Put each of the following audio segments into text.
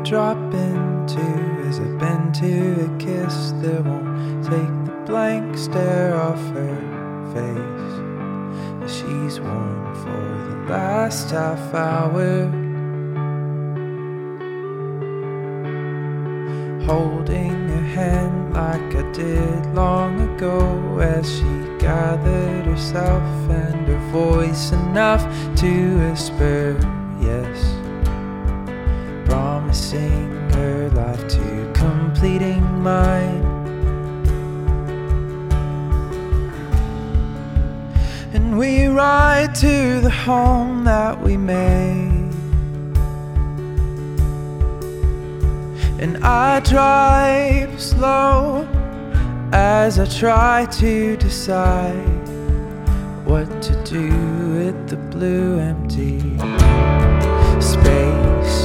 drop into as I've been to a kiss that won't take the blank stare off her face that she's worn for the last half hour. Holding her hand like I did long ago as she gathered herself and her voice enough to whisper yes, promising her life to completing mine. And we ride to the home that we made, and I drive slow as I try to decide what to do with the blue empty space.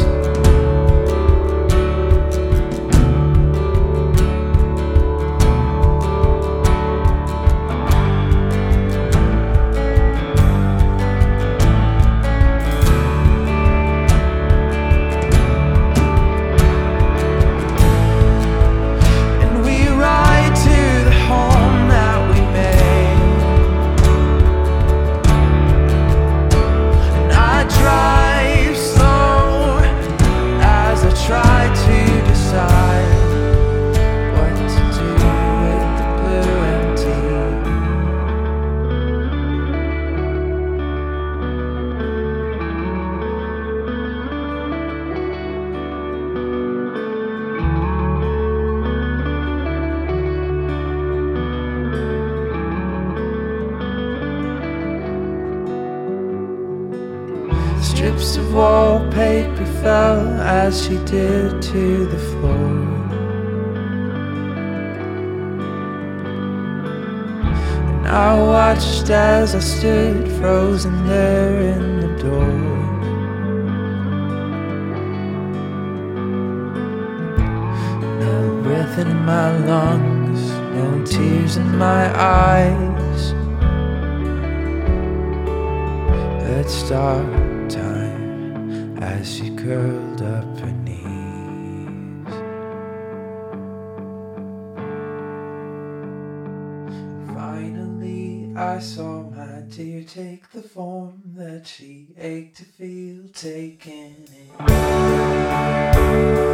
Strips of wallpaper fell as she did to the floor, and I watched as I stood frozen there in the door. No breath in my lungs, no tears in my eyes. Let's start time as she curled up her knees. Finally I saw my dear take the form that she ached to feel taken in.